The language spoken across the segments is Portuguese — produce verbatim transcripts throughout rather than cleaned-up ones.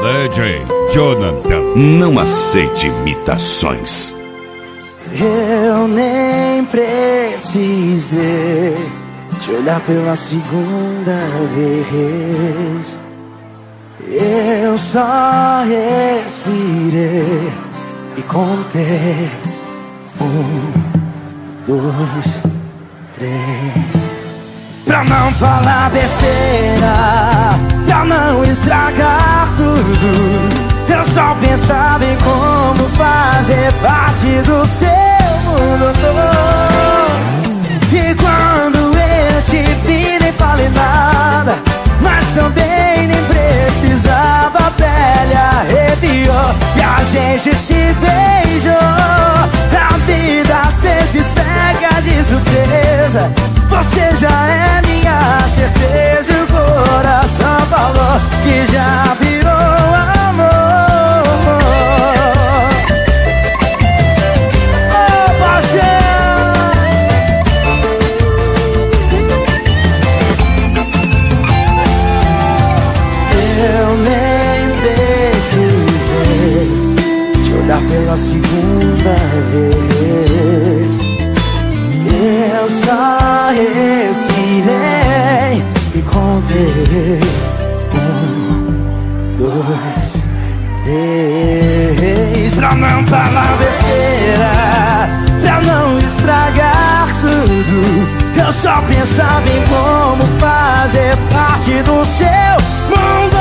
D J Jonathan. Não aceite imitações. Eu nem precisei te olhar pela segunda vez. Eu só respirei e contei. Um, dois, três. Pra não falar besteira, pra não estragar tudo, eu só pensava em como fazer parte do seu mundo todo. E quando eu te vi nem falei nada, mas também nem precisava, a pele arrepiou e a gente se beijou. A vida às vezes pega de surpresa, você já é minha certeza e o coração falou que já virou amor. Oh, paixão. Eu nem precisei te olhar pela segunda vez. Eu só respirei e contei. Um, dois, três. Pra não falar besteira, pra não estragar tudo, eu só pensava em como fazer parte do seu mundo.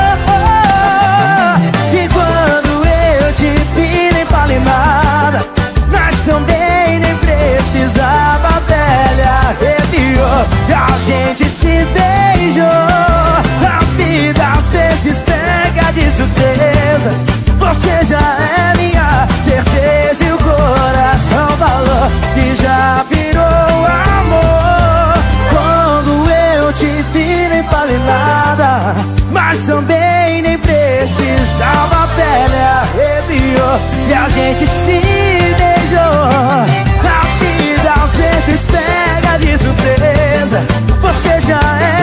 E quando eu te vi nem falei nada, mas também nem precisava, a pele arrepiou e a gente se beijou. A vida às vezes pega de surpresa, você já é minha certeza e o coração falou que já virou amor. Quando eu te vi nem falei nada, mas também nem precisava, a pele arrepiou e a gente se beijou. A vida às vezes pega de surpresa, você já é